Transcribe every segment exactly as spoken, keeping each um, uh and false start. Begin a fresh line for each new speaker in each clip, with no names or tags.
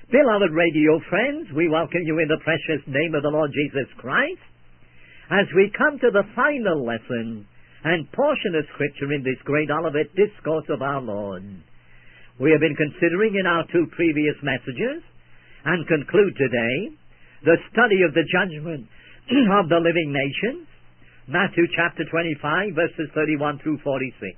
Beloved radio friends, we welcome you in the precious name of the Lord Jesus Christ as we come to the final lesson and portion of Scripture in this great Olivet Discourse of our Lord. We have been considering in our two previous messages and conclude today the study of the judgment of the living nations, Matthew chapter twenty-five, verses thirty-one through forty-six.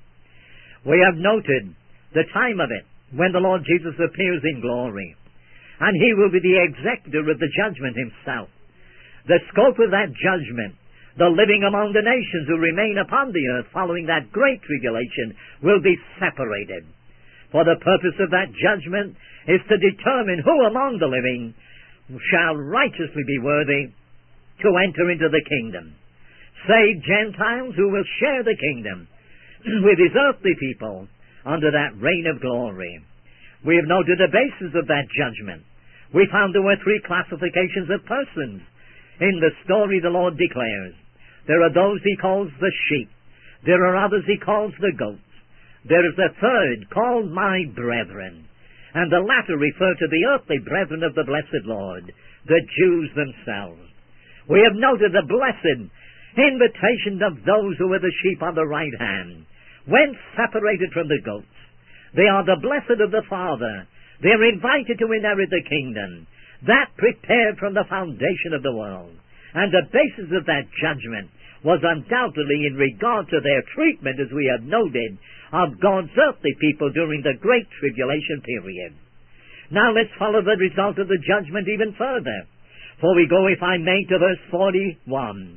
We have noted the time of it, when the Lord Jesus appears in glory, and He will be the executor of the judgment Himself. The scope of that judgment, the living among the nations who remain upon the earth following that great tribulation, will be separated. For the purpose of that judgment is to determine who among the living shall righteously be worthy to enter into the kingdom. Saved Gentiles who will share the kingdom with His earthly people under that reign of glory. We have noted the basis of that judgment. We found there were three classifications of persons in the story the Lord declares. There are those He calls the sheep. There are others He calls the goats. There is a third called my brethren. And the latter refer to the earthly brethren of the blessed Lord, the Jews themselves. We have noted the blessed invitation of those who are the sheep on the right hand. When separated from the goats, they are the blessed of the Father. They are invited to inherit the kingdom, that prepared from the foundation of the world. And the basis of that judgment was undoubtedly in regard to their treatment, as we have noted, of God's earthly people during the Great Tribulation period. Now let's follow the result of the judgment even further. For we go, if I may, to verse forty-one.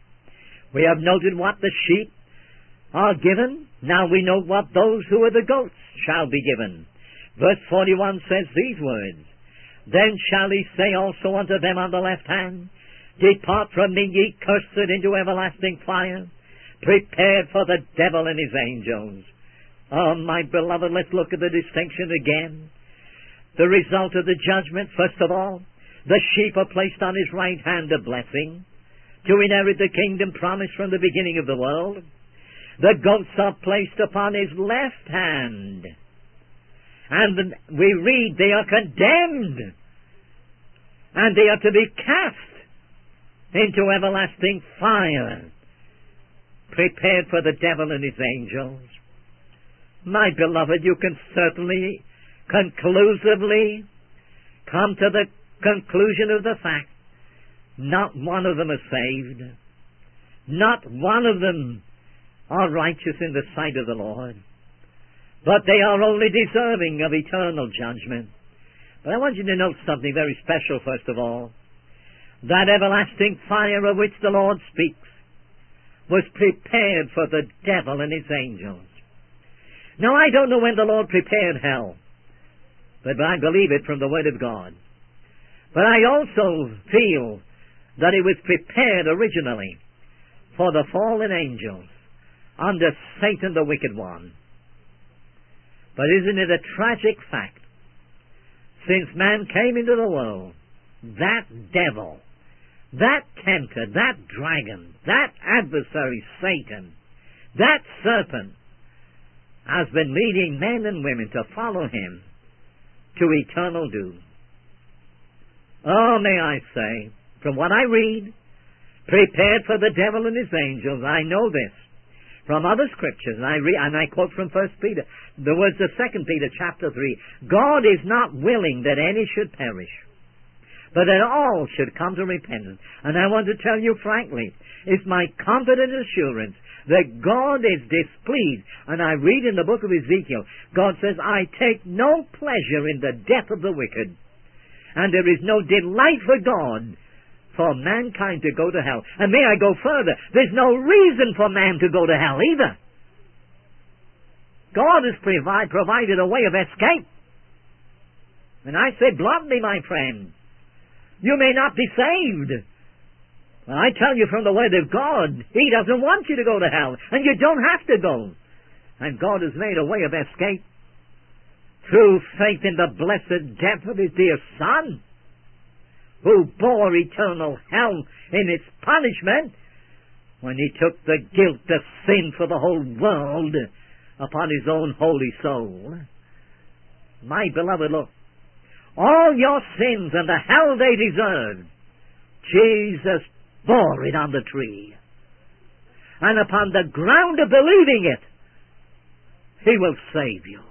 We have noted what the sheep are given. Now we know what those who are the goats shall be given. Verse forty-one says these words, Then shall He say also unto them on the left hand, Depart from me, ye cursed, into everlasting fire, prepared for the devil and his angels. Oh, my beloved, let's look at the distinction again. The result of the judgment, first of all, the sheep are placed on His right hand of blessing, to inherit the kingdom promised from the beginning of the world. The goats are placed upon His left hand. And we read they are condemned. And they are to be cast into everlasting fire, prepared for the devil and his angels. My beloved, you can certainly conclusively come to the conclusion of the fact not one of them is saved. Not one of them are righteous in the sight of the Lord, but they are only deserving of eternal judgment. But I want you to note something very special, first of all. That everlasting fire of which the Lord speaks was prepared for the devil and his angels. Now, I don't know when the Lord prepared hell, but I believe it from the Word of God. But I also feel that it was prepared originally for the fallen angels under Satan the wicked one. But isn't it a tragic fact? Since man came into the world, that devil, that tempter, that dragon, that adversary Satan, that serpent has been leading men and women to follow him to eternal doom. Oh, may I say, from what I read, prepared for the devil and his angels, I know this from other scriptures, and I read, and I quote from First Peter, the words of Second Peter chapter three, God is not willing that any should perish, but that all should come to repentance. And I want to tell you frankly, it's my confident assurance that God is displeased. And I read in the book of Ezekiel, God says, I take no pleasure in the death of the wicked, and there is no delight for God for mankind to go to hell. And may I go further, there's no reason for man to go to hell either. God has provide, provided a way of escape. And I say bluntly, my friend, you may not be saved. Well, I tell you from the Word of God, He doesn't want you to go to hell, and you don't have to go. And God has made a way of escape through faith in the blessed death of His dear Son, who bore eternal hell in its punishment when He took the guilt of sin for the whole world upon His own holy soul. My beloved, look, all your sins and the hell they deserved, Jesus bore it on the tree. And upon the ground of believing it, He will save you.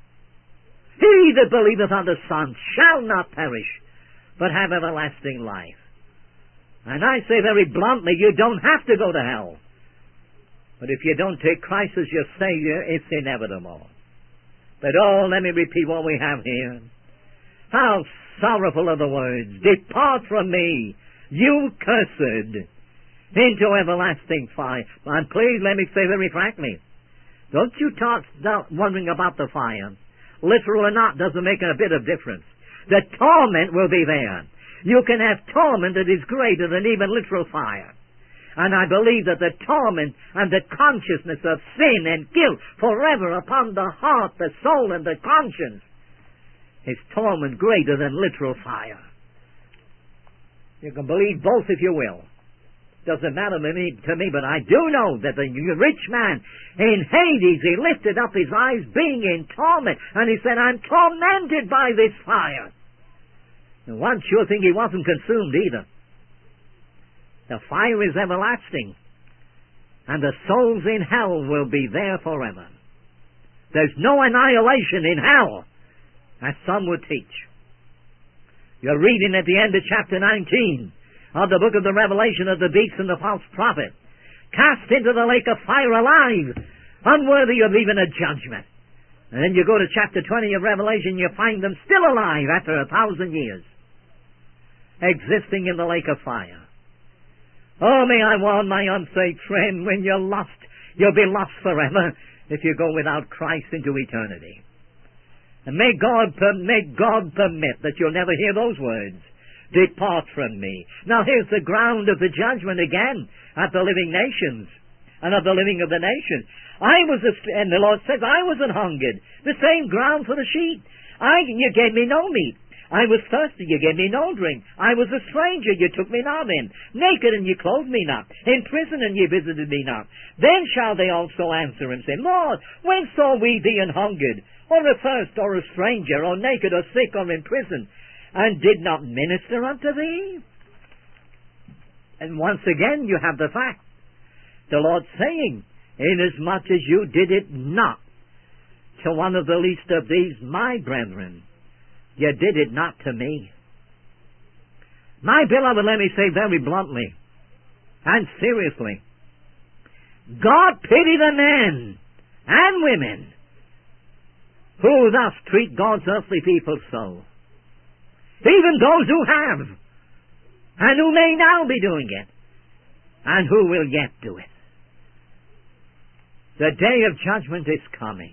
He that believeth on the Son shall not perish, but have everlasting life. And I say very bluntly, you don't have to go to hell. But if you don't take Christ as your Savior, it's inevitable. But oh, let me repeat what we have here. How sorrowful are the words, depart from me, you cursed, into everlasting fire. And please let me say very frankly, don't you talk wondering about the fire. Literal or not doesn't make a bit of difference. The torment will be there. You can have torment that is greater than even literal fire. And I believe that the torment and the consciousness of sin and guilt forever upon the heart, the soul, and the conscience is torment greater than literal fire. You can believe both if you will. Doesn't matter to me, to me, but I do know that the rich man in Hades, he lifted up his eyes being in torment, and he said, I'm tormented by this fire. And one sure thing, he wasn't consumed either. The fire is everlasting, and the souls in hell will be there forever. There's no annihilation in hell, as some would teach. You're reading at the end of chapter nineteen of the book of the Revelation of the beast and the false prophet, cast into the lake of fire alive, unworthy of even a judgment. And then you go to chapter twenty of Revelation, you find them still alive after a thousand years, existing in the lake of fire. Oh, may I warn my unsaved friend, when you're lost, you'll be lost forever if you go without Christ into eternity. And may God, may God permit that you'll never hear those words, depart from me. Now here's the ground of the judgment again at the living nations and of the living of the nations. I was, a, and the Lord says, I was an hungered, the same ground for the sheep. I, you gave me no meat. I was thirsty, you gave me no drink. I was a stranger, you took me not in. Naked, and you clothed me not. In prison, and you visited me not. Then shall they also answer and say, Lord, when saw we thee an hungered, or athirst, or a stranger, or naked, or sick, or in prison, and did not minister unto thee? And once again you have the fact. The Lord saying, inasmuch as you did it not to one of the least of these my brethren, you did it not to me. My beloved, let me say very bluntly and seriously, God pity the men and women who thus treat God's earthly people so. Even those who have, and who may now be doing it, and who will yet do it. The day of judgment is coming.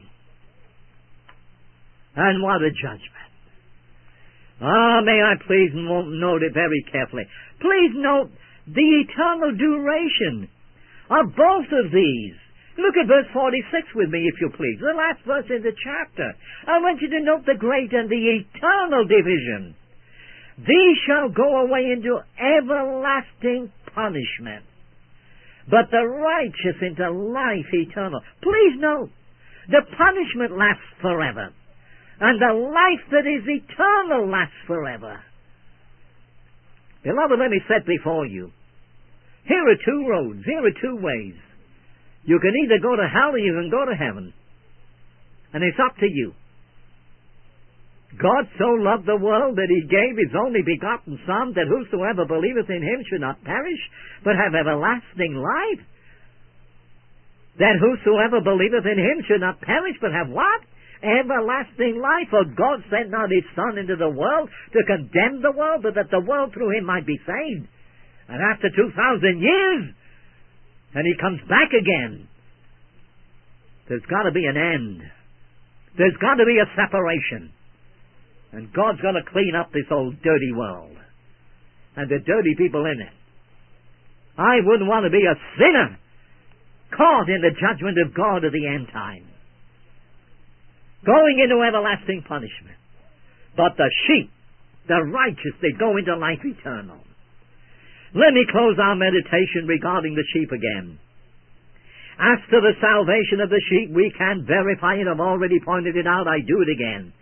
And what a judgment. Ah, may I please note it very carefully. Please note the eternal duration of both of these. Look at verse forty-six with me, if you please. The last verse in the chapter. I want you to note the great and the eternal division. These shall go away into everlasting punishment, but the righteous into life eternal. Please note, the punishment lasts forever, and the life that is eternal lasts forever. Beloved, let me set before you, here are two roads, here are two ways. You can either go to hell or you can go to heaven. And it's up to you. God so loved the world that He gave His only begotten Son, that whosoever believeth in Him should not perish, but have everlasting life. That whosoever believeth in Him should not perish, but have what? Everlasting life. For God sent not His Son into the world to condemn the world, but that the world through Him might be saved. And after two thousand years, and He comes back again, there's got to be an end. There's got to be a separation. And God's going to clean up this old dirty world and the dirty people in it. I wouldn't want to be a sinner caught in the judgment of God at the end time, going into everlasting punishment. But the sheep, the righteous, they go into life eternal. Let me close our meditation regarding the sheep again. As to the salvation of the sheep, we can verify it. I've already pointed it out. I do it again.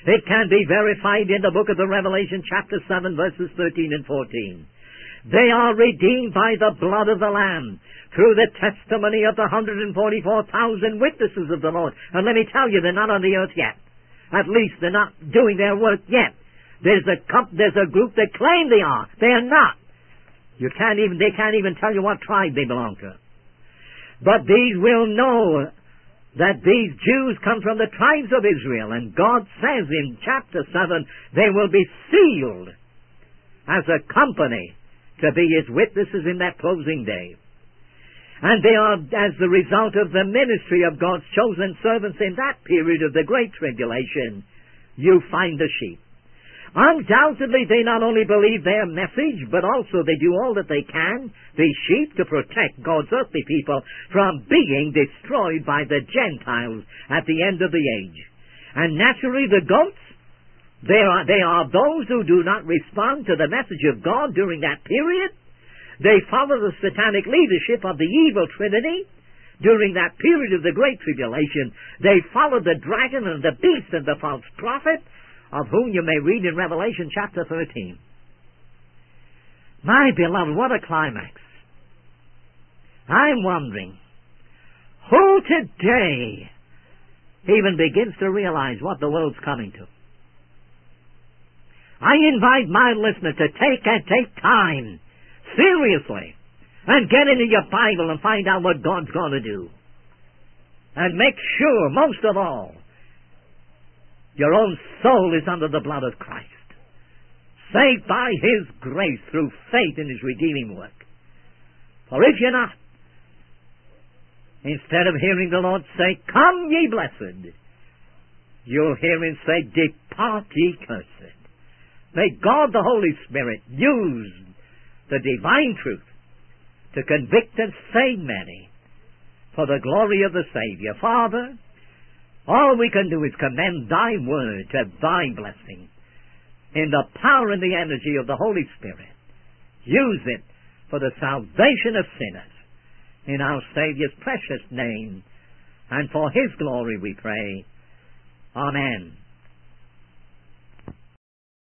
It can be verified in the book of the Revelation, chapter seven, verses thirteen and fourteen. They are redeemed by the blood of the Lamb, through the testimony of the one hundred forty-four thousand witnesses of the Lord. And let me tell you, they're not on the earth yet. At least they're not doing their work yet. There's a comp- there's a group that claim they are. They are not. You can't even, they can't even tell you what tribe they belong to. But these will know that these Jews come from the tribes of Israel, and God says in chapter seven, they will be sealed as a company to be His witnesses in that closing day. And they are as the result of the ministry of God's chosen servants in that period of the Great Tribulation. You find the sheep. Undoubtedly, they not only believe their message, but also they do all that they can, these sheep, to protect God's earthly people from being destroyed by the Gentiles at the end of the age. And naturally, the goats, they are, they are those who do not respond to the message of God during that period. They follow the satanic leadership of the evil Trinity during that period of the Great Tribulation. They follow the dragon and the beast and the false prophet, of whom you may read in Revelation chapter thirteen. My beloved, what a climax. I'm wondering, who today even begins to realize what the world's coming to? I invite my listener to take and take time, seriously, and get into your Bible and find out what God's going to do. And make sure, most of all, your own soul is under the blood of Christ, saved by His grace through faith in His redeeming work. For if you're not, instead of hearing the Lord say, "Come ye blessed," you'll hear Him say, "Depart ye cursed." May God the Holy Spirit use the divine truth to convict and save many for the glory of the Savior. Father, all we can do is commend Thy word to Thy blessing in the power and the energy of the Holy Spirit. Use it for the salvation of sinners. In our Savior's precious name, and for His glory we pray. Amen.